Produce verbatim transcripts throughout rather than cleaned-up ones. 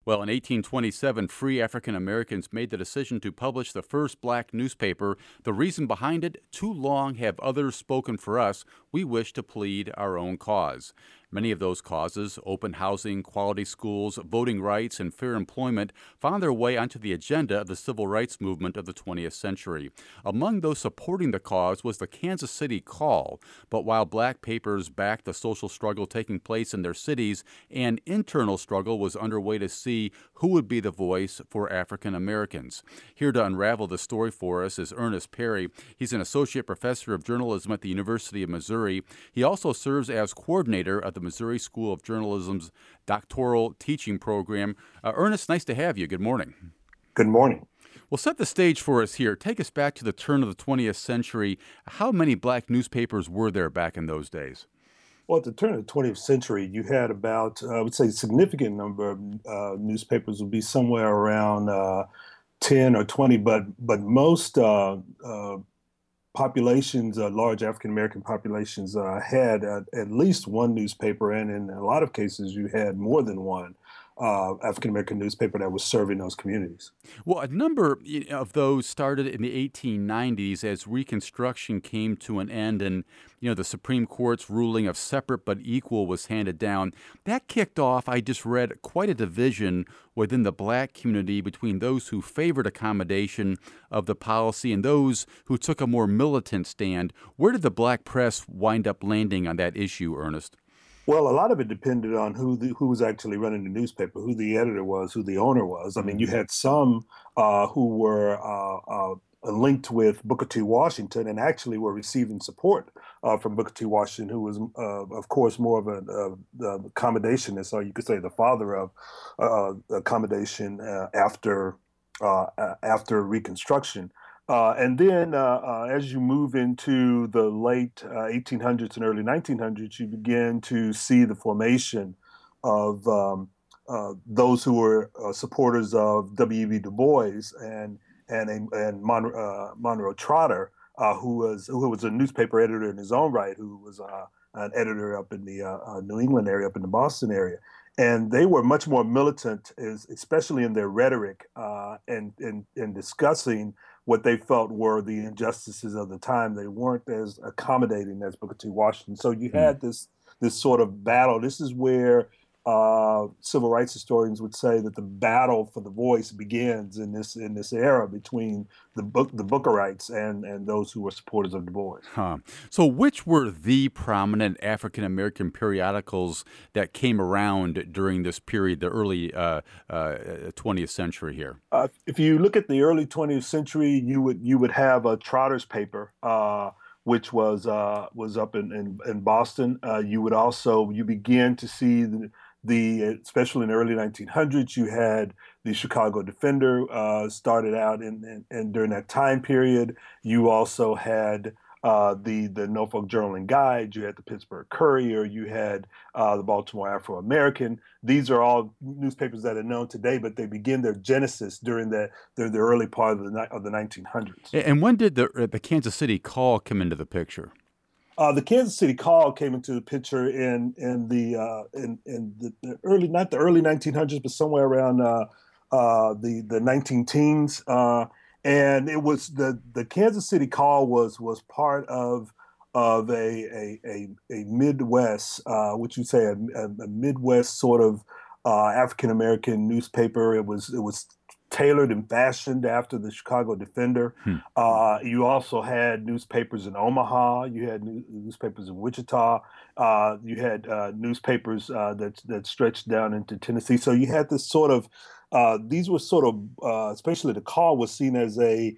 Well, in eighteen twenty-seven, free African Americans made the decision to publish the first black newspaper. The reason behind it, too long have others spoken for us. We wish to plead our own cause. Many of those causes, open housing, quality schools, voting rights, and fair employment, found their way onto the agenda of the civil rights movement of the twentieth century. Among those supporting the cause was the Kansas City Call. But while black papers backed the social struggle taking place in their cities, an internal struggle was underway to see who would be the voice for African Americans. Here to unravel the story for us is Ernest Perry. He's an associate professor of journalism at the University of Missouri. He also serves as coordinator of the Missouri School of Journalism's doctoral teaching program. Uh, Ernest, nice to have you. Good morning. Good morning. Well, set the stage for us here. Take us back to the turn of the twentieth century. How many black newspapers were there back in those days? Well, at the turn of the twentieth century, you had about, uh, I would say, a significant number of uh, newspapers would be somewhere around uh, ten or twenty, but but most uh, uh, populations, uh, large African American populations, uh, had at, at least one newspaper, and in a lot of cases, you had more than one uh, African American newspaper that was serving those communities. Well, a number of those started in the eighteen nineties as Reconstruction came to an end, and you know the Supreme Court's ruling of separate but equal was handed down. That kicked off, I just read, quite a division within the black community between those who favored accommodation of the policy and those who took a more militant stand. Where did the black press wind up landing on that issue, Ernest? Well, a lot of it depended on who the, who was actually running the newspaper, who the editor was, who the owner was. I mean, you had some uh, who were uh, uh, linked with Booker T. Washington and actually were receiving support uh, from Booker T. Washington, who was, uh, of course, more of an uh, accommodationist, or you could say the father of uh, accommodation uh, after uh, after Reconstruction. Uh, and then uh, uh, as you move into the late uh, eighteen hundreds and early nineteen hundreds, you begin to see the formation of um, uh, those who were uh, supporters of W E B Du Bois and and and Mon- uh, Monroe Trotter, uh, who was who was a newspaper editor in his own right, who was uh, an editor up in the uh, uh, New England area, up in the Boston area. And they were much more militant, especially in their rhetoric uh, and in, in discussing what they felt were the injustices of the time. They weren't as accommodating as Booker T. Washington. So you had this this sort of battle. This is where uh, civil rights historians would say that the battle for the voice begins in this in this era between the book the Bookerites and and those who were supporters of Du Bois. Huh. So, which were the prominent African American periodicals that came around during this period, the early uh, uh, twentieth century here? Uh, if you look at the early twentieth century, you would you would have a Trotter's paper, uh, which was uh, was up in in, in Boston. Uh, you would also you begin to see the, the especially in the early nineteen hundreds, you had the Chicago Defender uh, started out in, in, in during that time period. You also had uh, the the Norfolk Journal and Guide. You had the Pittsburgh Courier. You had uh, the Baltimore Afro American. These are all newspapers that are known today, but they begin their genesis during the the, the early part of the of the nineteen hundreds. And when did the the Kansas City Call come into the picture? Uh, the Kansas City Call came into the picture in in the uh, in in the, the early not the early nineteen hundreds, but somewhere around uh, uh, the the nineteen teens, uh, and it was the the Kansas City Call was was part of of a a a, a Midwest, uh, what you say a, a Midwest sort of uh, African American newspaper. It was it was. tailored and fashioned after the Chicago Defender. Hmm. Uh, you also had newspapers in Omaha. You had new, newspapers in Wichita. Uh, you had uh, newspapers uh, that that stretched down into Tennessee. So you had this sort of uh, these were sort of uh, especially the Call was seen as a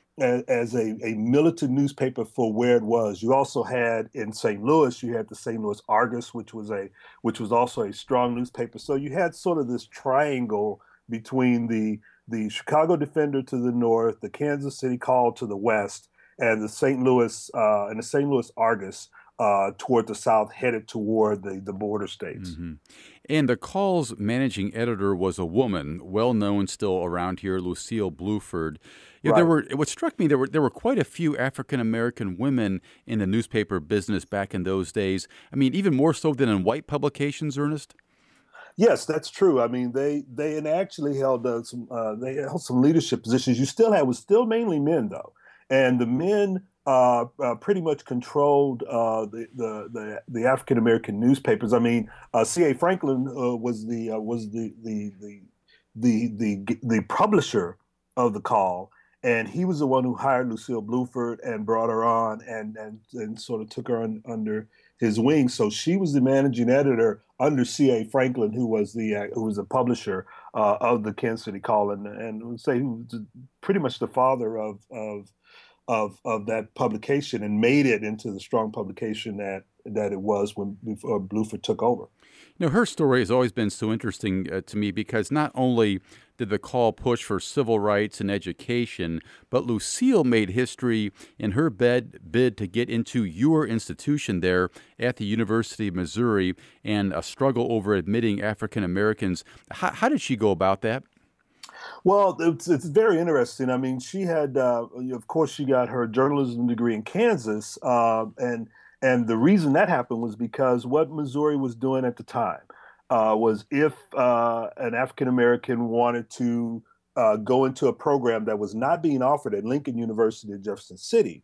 as a, a militant newspaper for where it was. You also had in Saint Louis, you had the Saint Louis Argus, which was a which was also a strong newspaper. So you had sort of this triangle between the the Chicago Defender to the north, the Kansas City Call to the west, and the Saint Louis uh, and the Saint Louis Argus uh, toward the south, headed toward the, the border states. Mm-hmm. And the Call's managing editor was a woman, well known still around here, Lucille Bluford. You know, right. There were what struck me there were there were quite a few African American women in the newspaper business back in those days. I mean, even more so than in white publications, Ernest. Yes, that's true. I mean, they they and actually held uh, some uh, they held some leadership positions. You still had was still mainly men though, and the men uh, uh, pretty much controlled uh, the the the, the African American newspapers. I mean, uh, C A. Franklin uh, was the uh, was the the the the the the publisher of the Call, and he was the one who hired Lucille Bluford and brought her on and and and sort of took her on, under his wing. So she was the managing editor under C A. Franklin, who was the uh, who was the publisher uh, of the Kansas City Call, and and would say he was pretty much the father of of of of that publication and made it into the strong publication that that it was when before Bluford took over. Now, her story has always been so interesting uh, to me because not only did the Call push for civil rights and education, but Lucille made history in her bed, bid to get into your institution there at the University of Missouri and a struggle over admitting African Americans. How, how did she go about that? Well, it's, it's very interesting. I mean, she had, uh, of course, she got her journalism degree in Kansas, uh, and and the reason that happened was because what Missouri was doing at the time uh, was if uh, an African American wanted to uh, go into a program that was not being offered at Lincoln University in Jefferson City,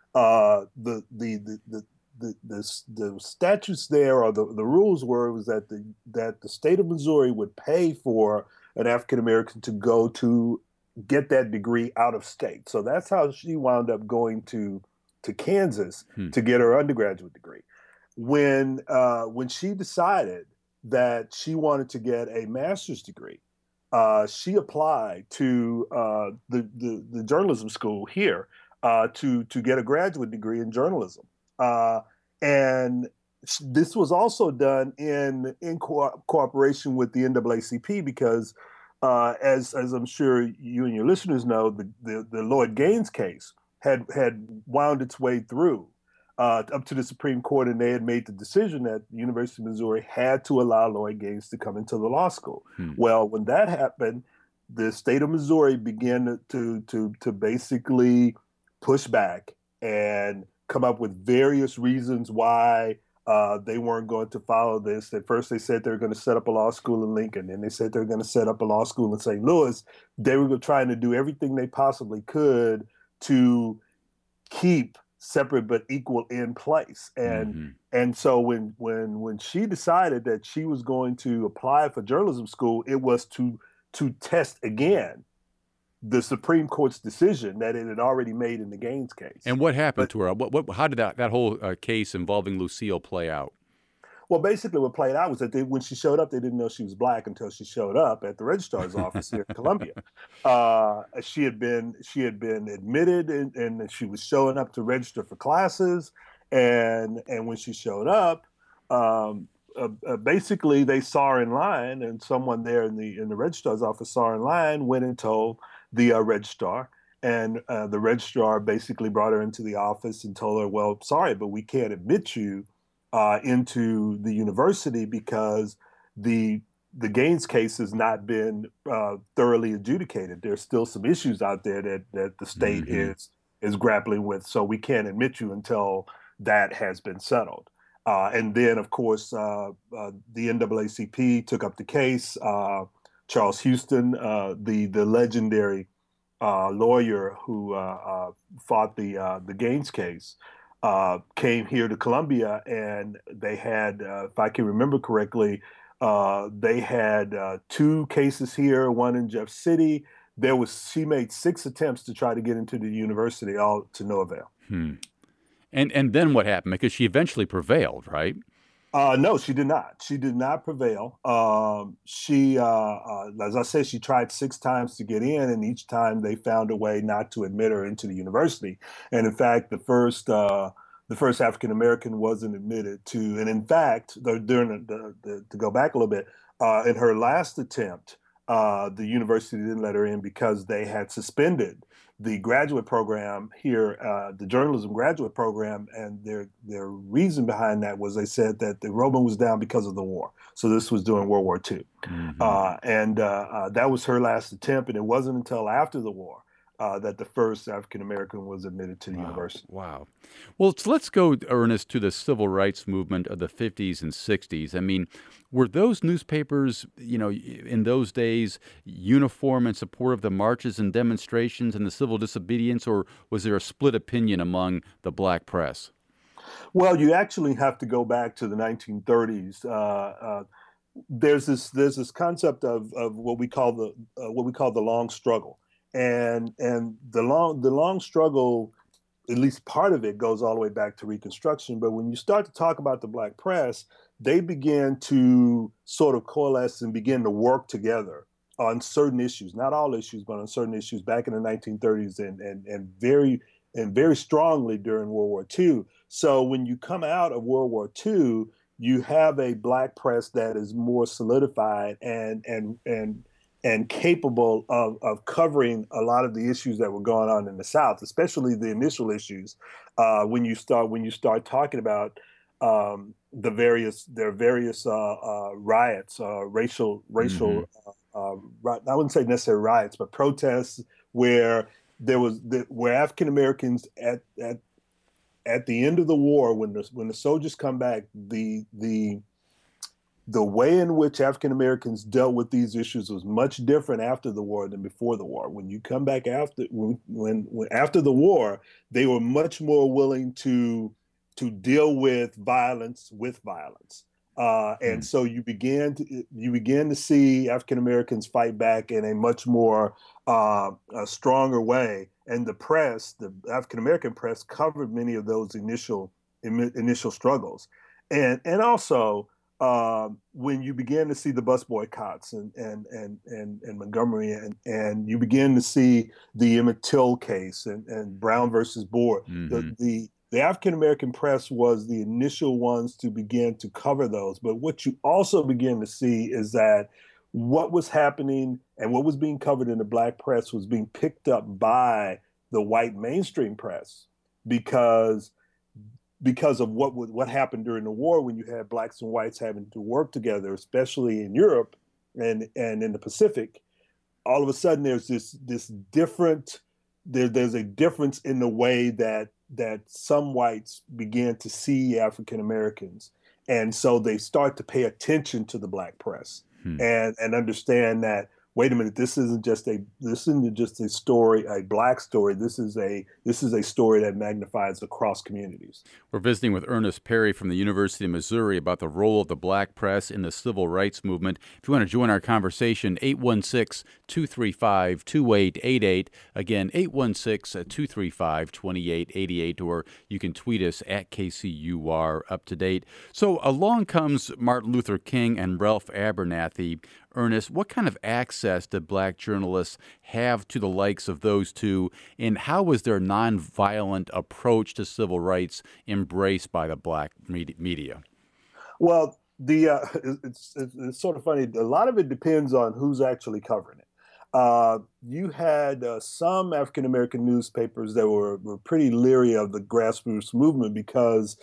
uh, the, the the the the the the statutes there or the, the rules were was that the that the state of Missouri would pay for an African American to go to get that degree out of state. So that's how she wound up going to to Kansas hmm. to get her undergraduate degree. When uh, when she decided that she wanted to get a master's degree, uh, she applied to uh, the, the the journalism school here uh, to to get a graduate degree in journalism. Uh, and this was also done in in co- cooperation with the N double A C P because, uh, as as I'm sure you and your listeners know, the the, the Lloyd Gaines case had had wound its way through uh, up to the Supreme Court, and they had made the decision that the University of Missouri had to allow Lloyd Gaines to come into the law school. Hmm. Well, when that happened, the state of Missouri began to to to basically push back and come up with various reasons why uh, they weren't going to follow this. At first, they said they were going to set up a law school in Lincoln, and they said they were going to set up a law school in Saint Louis. They were trying to do everything they possibly could to keep separate but equal in place. And mm-hmm. and so when when when she decided that she was going to apply for journalism school, it was to to test again the Supreme Court's decision that it had already made in the Gaines case. And what happened but, to her? What, what, how did that, that whole uh, case involving Lucille play out? Well, basically what played out was that they, when she showed up, they didn't know she was Black until she showed up at the registrar's office here in Columbia. Uh, she had been she had been admitted and, and she was showing up to register for classes. And and when she showed up, um, uh, uh, basically they saw her in line, and someone there in the in the registrar's office saw her in line, went and told the uh, registrar. And uh, the registrar basically brought her into the office and told her, well, sorry, but we can't admit you Uh, into the university because the the Gaines case has not been uh, thoroughly adjudicated. There's still some issues out there that that the state mm-hmm. is is grappling with, so we can't admit you until that has been settled. Uh, and then, of course, uh, uh, the N double A C P took up the case. Uh, Charles Houston, uh, the the legendary uh, lawyer who uh, uh, fought the uh, the Gaines case, Uh, came here to Columbia, and they had, uh, if I can remember correctly, uh, they had uh, two cases here, one in Jeff City. There was she made six attempts to try to get into the university, all to no avail. Hmm. And and then what happened? Because she eventually prevailed, right? Uh, no, she did not. She did not prevail. Um, she, uh, uh, as I said, she tried six times to get in, and each time they found a way not to admit her into the university. And in fact, the first uh, the first African American wasn't admitted to. And in fact, the, during the, the, the, to go back a little bit, uh, in her last attempt, uh, the university didn't let her in because they had suspended the graduate program here, uh, the journalism graduate program, and their their reason behind that was they said that the enrollment was down because of the war. So this was during World War Two. Mm-hmm. Uh, and uh, uh, that was her last attempt, and it wasn't until after the war uh, that the first African American was admitted to the Wow. university. Wow. Well, so let's go, Ernest, to the civil rights movement of the fifties and sixties. I mean, were those newspapers, you know, in those days, uniform in support of the marches and demonstrations and the civil disobedience, or was there a split opinion among the black press? Well, you actually have to go back to the nineteen thirties. Uh, uh, there's this there's this concept of of what we call the uh, what we call the long struggle, and and the long the long struggle, at least part of it, goes all the way back to Reconstruction. But when you start to talk about the black press, they began to sort of coalesce and begin to work together on certain issues, not all issues, but on certain issues back in the nineteen thirties and and and very and very strongly during World War Two. So when you come out of World War Two, you have a black press that is more solidified and and and and capable of, of covering a lot of the issues that were going on in the South, especially the initial issues. Uh, when you start when you start talking about um, the various there various uh, uh, riots, uh, racial Mm-hmm. racial uh, uh, I wouldn't say necessarily riots, but protests where there was the, where African Americans at at at the end of the war, when the when the soldiers come back, the the the way in which African Americans dealt with these issues was much different after the war than before the war. When you come back after when, when, when after the war, they were much more willing to to deal with violence with violence. Uh, and so you began to you began to see African Americans fight back in a much more uh, a stronger way. And the press, the African American press, covered many of those initial initial struggles, and and also um, when you began to see the bus boycotts and and and and, and Montgomery and and you begin to see the Emmett Till case and, and Brown versus Board, the Mm-hmm. the the African American press was the initial ones to begin to cover those. But what you also begin to see is that what was happening and what was being covered in the black press was being picked up by the white mainstream press because because of what what happened during the war when you had blacks and whites having to work together, especially in Europe and and in the Pacific. All of a sudden, there's this this different there, there's a difference in the way that that some whites began to see African Americans, and so they start to pay attention to the black press Hmm. and and understand that, wait a minute, this isn't just a this isn't just a story, a black story. This is a this is a story that magnifies across communities. We're visiting with Ernest Perry from the University of Missouri about the role of the black press in the civil rights movement. If you want to join our conversation, eight one six, two three five, two eight eight eight. Again, eight one six, two three five, two eight eight eight, or you can tweet us at K C U R Up to Date. So along comes Martin Luther King and Ralph Abernathy. Ernest, what kind of access did black journalists have to the likes of those two, and how was their nonviolent approach to civil rights embraced by the black media? Well, the uh, it's, it's, it's sort of funny. A lot of it depends on who's actually covering it. Uh, you had uh, some African American newspapers that were, were pretty leery of the grassroots movement because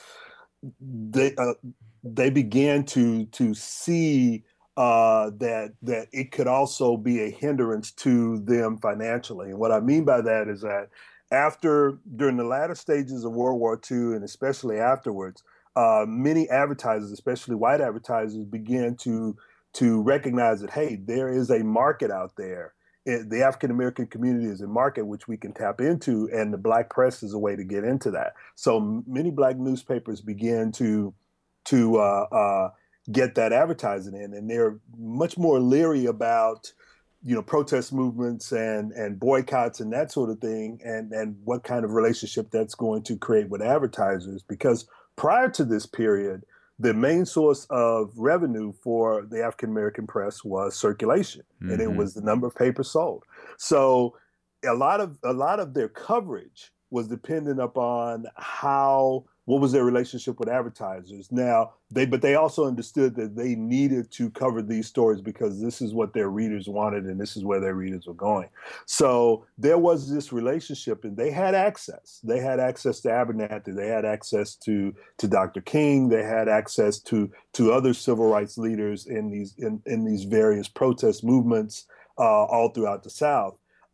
they uh, they began to to see uh, that that it could also be a hindrance to them financially. And what I mean by that is that after during the latter stages of World War Two and especially afterwards, uh, many advertisers, especially white advertisers, began to to recognize that, hey, there is a market out there. It, the African American community is a market which we can tap into, and the black press is a way to get into that. So many black newspapers began to to uh, uh, get that advertising in, and they're much more leery about, you know, protest movements and and boycotts and that sort of thing, and and what kind of relationship that's going to create with advertisers. Because prior to this period, the main source of revenue for the African American press was circulation, mm-hmm. and it was the number of papers sold. So a lot of a lot of their coverage was dependent upon how what was their relationship with advertisers. Now they but they also understood that they needed to cover these stories because this is what their readers wanted and this is where their readers were going. So there was this relationship, and they had access. They had access to Abernathy. They had access to to Doctor King. They had access to to other civil rights leaders in these in, in these various protest movements uh, all throughout the South.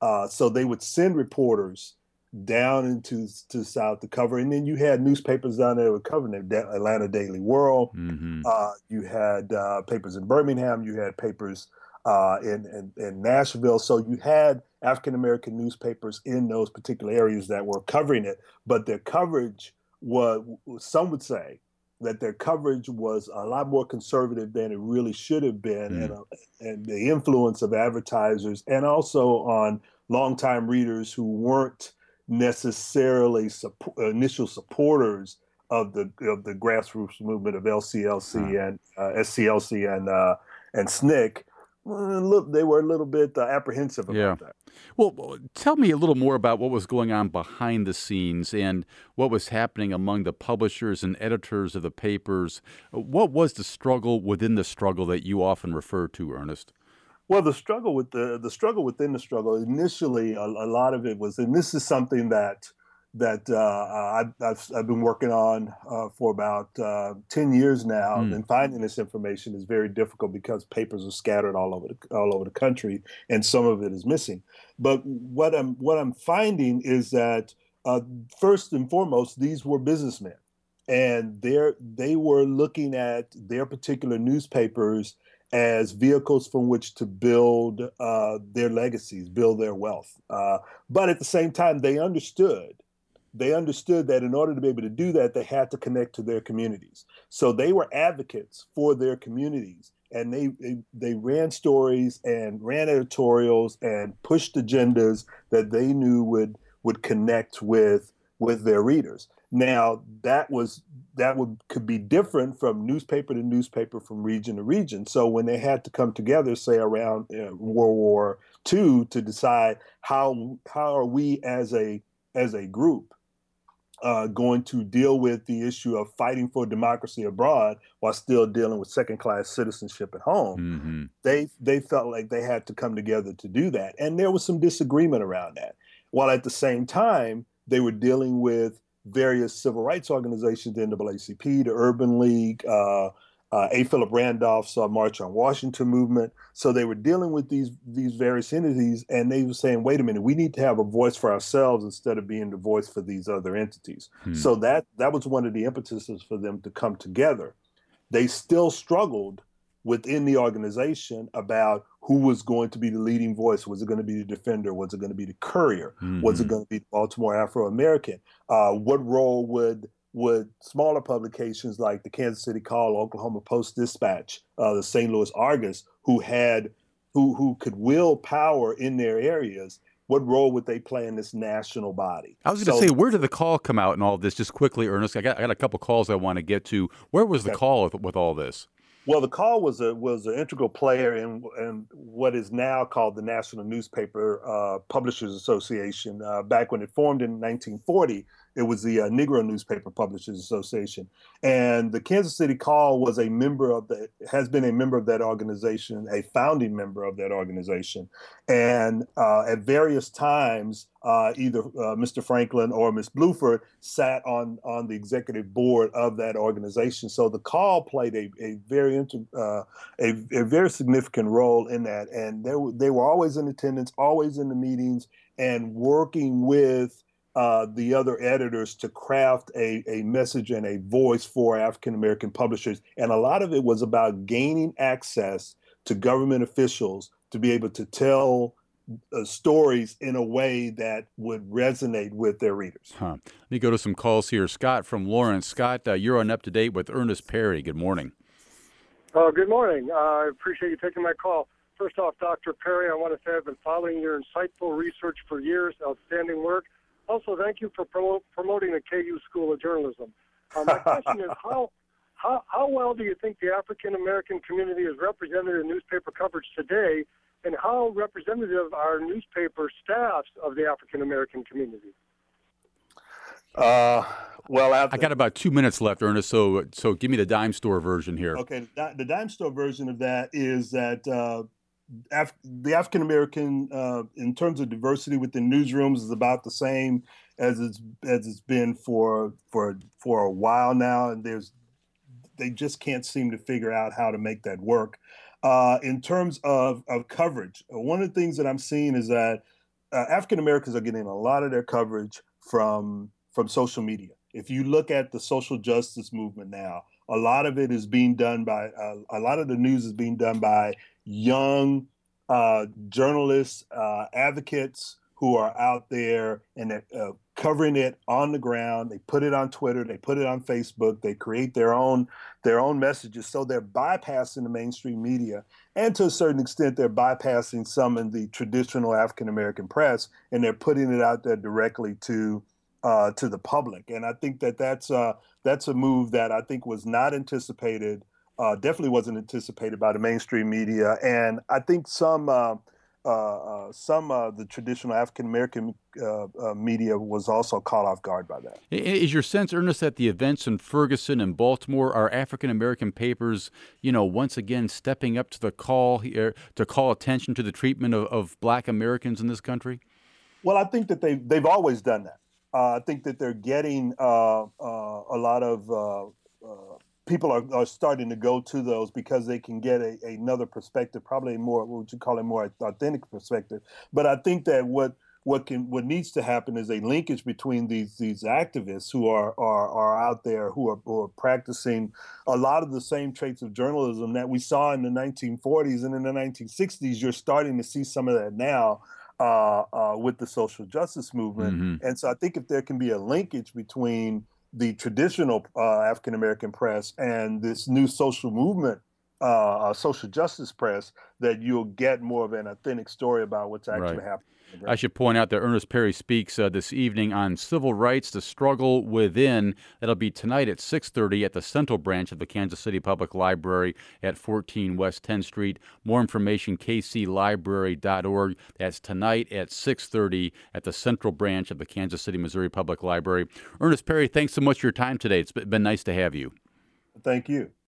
Uh, so they would send reporters down into to the South to cover, and then you had newspapers down there that were covering the Atlanta Daily World. Mm-hmm. Uh, you had uh, papers in Birmingham. You had papers uh, in, in in Nashville. So you had African American newspapers in those particular areas that were covering it, but their coverage was, some would say, that their coverage was a lot more conservative than it really should have been, mm. and, uh, and the influence of advertisers and also on longtime readers who weren't necessarily support, initial supporters of the of the grassroots movement of L C L C huh. and uh, S C L C and uh, and S N C C. Look, they were a little bit uh, apprehensive about yeah. that. Well, tell me a little more about what was going on behind the scenes and what was happening among the publishers and editors of the papers. What was the struggle within the struggle that you often refer to, Ernest? Well, the struggle with the the struggle within the struggle initially, a, a lot of it was, and this is something that that uh, I've, I've I've been working on uh, for about uh, ten years now, mm. and finding this information is very difficult because papers are scattered all over the all over the country, and some of it is missing. But what I'm what I'm finding is that uh, first and foremost, these were businessmen, and they they were looking at their particular newspapers as vehicles from which to build uh, their legacies, build their wealth. Uh, but at the same time, they understood, they understood that in order to be able to do that, they had to connect to their communities. So they were advocates for their communities, and they they, they ran stories and ran editorials and pushed agendas that they knew would would connect with with their readers. Now that was that would could be different from newspaper to newspaper, from region to region. So when they had to come together, say around uh, World War Two, to decide how how are we as a as a group uh, going to deal with the issue of fighting for democracy abroad while still dealing with second class citizenship at home, mm-hmm. they they felt like they had to come together to do that, and there was some disagreement around that. While at the same time they were dealing with various civil rights organizations, the N double A C P, the Urban League, uh, uh, A. Philip Randolph's uh, March on Washington movement. So they were dealing with these these various entities, and they were saying, wait a minute, we need to have a voice for ourselves instead of being the voice for these other entities. Hmm. So that that was one of the impetuses for them to come together. They still struggled within the organization about who was going to be the leading voice. Was it going to be the Defender? Was it going to be the Courier? Mm-hmm. Was it going to be the Baltimore Afro-American? Uh, what role would would smaller publications like the Kansas City Call, Oklahoma Post-Dispatch, uh, the Saint Louis Argus, who had who who could wield power in their areas, what role would they play in this national body? I was going to so, say, where did the call come out in all of this? Just quickly, Ernest, I got I got a couple calls I want to get to. Where was the okay. call with, with all this? Well, the Call was a was an integral player in, in what is now called the National Newspaper uh, Publishers Association. Uh, back when it formed in nineteen forty, it was the uh, Negro Newspaper Publishers Association, and the Kansas City Call was a member of the has been a member of that organization, a founding member of that organization, and uh, at various times, uh, either uh, Mister Franklin or Miss Bluford sat on on the executive board of that organization. So the Call played a a very Uh, a, a very significant role in that, and they, they were always in attendance, always in the meetings, and working with uh, the other editors to craft a, a message and a voice for African-American publishers. And a lot of it was about gaining access to government officials to be able to tell uh, stories in a way that would resonate with their readers. Huh. Let me go to some calls here. Scott from Lawrence. Scott, uh, you're on Up to Date with Ernest Perry. Good morning. Uh, good morning. Uh, I appreciate you taking my call. First off, Doctor Perry, I want to say I've been following your insightful research for years. Outstanding work. Also, thank you for promo- promoting the K U School of Journalism. Uh, my question is, how, how how well do you think the African-American community is represented in newspaper coverage today, and how representative are newspaper staffs of the African-American community? Uh, well, after, I got about two minutes left, Ernest. So, so give me the dime store version here. Okay, the dime store version of that is that uh, Af- the African American, uh, in terms of diversity within newsrooms, is about the same as it's as it's been for for for a while now, and there's they just can't seem to figure out how to make that work. Uh, in terms of of coverage, one of the things that I'm seeing is that uh, African Americans are getting a lot of their coverage from from social media. If you look at the social justice movement now, a lot of it is being done by uh, a lot of the news is being done by young uh, journalists, uh, advocates who are out there and they're uh, covering it on the ground. They put it on Twitter, they put it on Facebook, they create their own their own messages. So they're bypassing the mainstream media, and to a certain extent, they're bypassing some in the traditional African American press, and they're putting it out there directly to uh, to the public. And I think that that's uh, that's a move that I think was not anticipated. Uh, definitely wasn't anticipated by the mainstream media, and I think some uh, uh, uh, some of the traditional African American uh, uh, media was also caught off guard by that. Is your sense, Ernest, that the events in Ferguson and Baltimore are African American papers, you know, once again stepping up to the call here to call attention to the treatment of, of Black Americans in this country? Well, I think that they they've always done that. Uh, I think that they're getting uh, uh, a lot of. Uh, uh, People are, are starting to go to those because they can get a, another perspective, probably a more, what would you call it, more authentic perspective. But I think that what what can what needs to happen is a linkage between these these activists who are are, are out there who are, who are practicing a lot of the same traits of journalism that we saw in the nineteen forties and in the nineteen sixties. You're starting to see some of that now uh, uh, with the social justice movement. Mm-hmm. And so I think if there can be a linkage between the traditional uh, African American press and this new social movement, uh, uh, social justice press, that you'll get more of an authentic story about what's actually right. happening. I should point out that Ernest Perry speaks uh, this evening on civil rights, the struggle within. That'll be tonight at six thirty at the Central Branch of the Kansas City Public Library at fourteen West tenth Street. More information, k c library dot org. That's tonight at six thirty at the Central Branch of the Kansas City, Missouri Public Library. Ernest Perry, thanks so much for your time today. It's been nice to have you. Thank you.